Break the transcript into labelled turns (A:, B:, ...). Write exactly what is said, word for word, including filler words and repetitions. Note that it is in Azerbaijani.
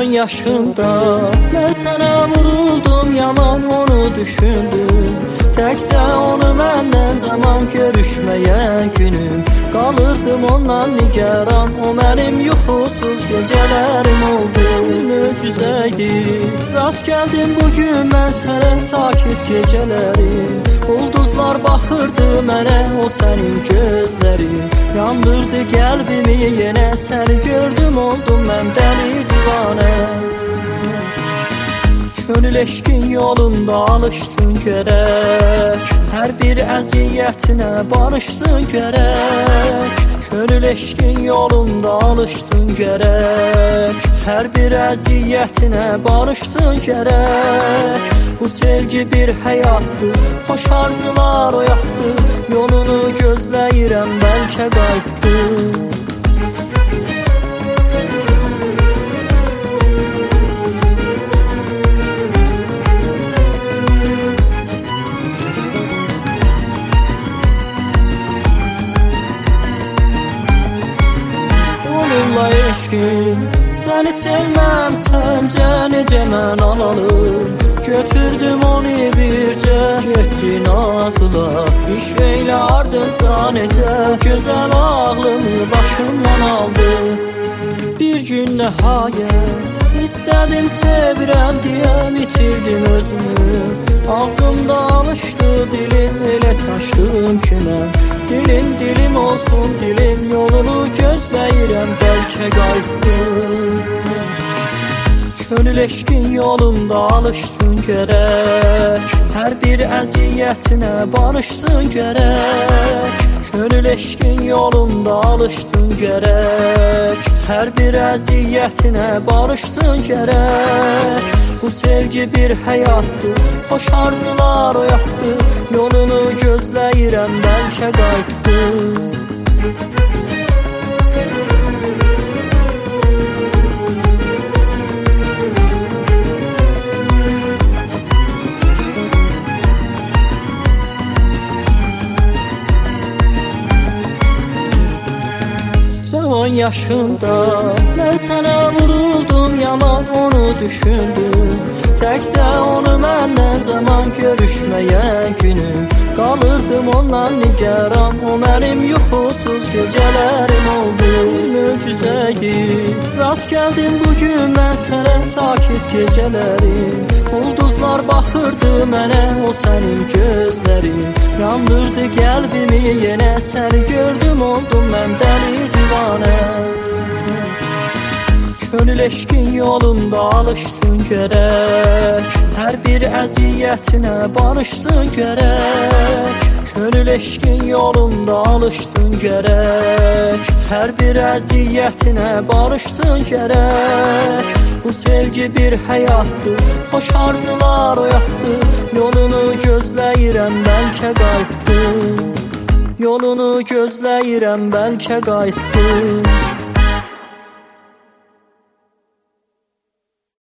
A: on yaşında mən sənə vuruldum, yaman onu düşündüm. Təkcə onu məndən zaman görüşməyən günüm, qalırdım ondan nigaran. O mənim yuxusuz gecələrim oldu, möcüzəydi. Rast gəldim bugün mən sənə sakit gecələrim. Ulduzlar baxırdı mənə, o sənin gözlərin yandırdı qəlbimi yenə. Səni gördüm oldum mən dəli divanə. Könül eşqin yolunda alışsın gərək, hər bir əziyyətinə barışsın gərək. Könül eşqin yolunda alışsın gərək, hər bir əziyyətinə barışsın gərək. Bu sevgi bir həyatdır, xoş arzular oyatdı. Yolunu gözləyirəm, bəlkə qayıtdı. Eşqim, səni sevməm, səncə necə mən alalım? Götürdüm onu bircə, getdi nazıla. İşveylə ardınca necə gözəl ağlımı başımdan aldı. Bir gün nəhayət İstədim sevirəm deyə bitirdim özümü. Ağzımda alışdı dilim, elə çaşdım ki mən. Dilim dilim olsun dilim, yolunu gözləyirəm, bəlkə qayıtdım. Könül eşqin yolunda alışsın gərək, hər bir əziyyətinə barışsın gərək. Könül eşqin yolunda alışsın gərək, hər bir əziyyətinə barışsın gərək. Bu sevgi bir həyatdır, xoş arzular oyatdı. Yolunu gözləyirəm, bəlkə qayıtdı. on yaşında mən sənə vuruldum, yaman onu düşündüm. Təkcə onu məndən zaman görüşməyən günüm, qalırdım ondan nigaran. O mənim yuxusuz gecələrim oldu, möcüzəydi. Rast gəldim bugün mən sənə sakit gecələrim. Ulduzlar baxırdı mənə, o sənin gözlərin yandırdı qəlbimi yenə. Səni gördüm oldum mən dəli divanə. Könül eşqin yolunda alışsın gərək, hər bir əziyyətinə barışsın gərək. Könül eşqin yolunda alışsın gərək, hər bir əziyyətinə barışsın gərək. Bu sevgi bir həyatdır, xoş arzular oyatdı. Yolunu gözləyirəm, bəlkə qayıtdı. Yolunu gözləyirəm, bəlkə qayıtdı.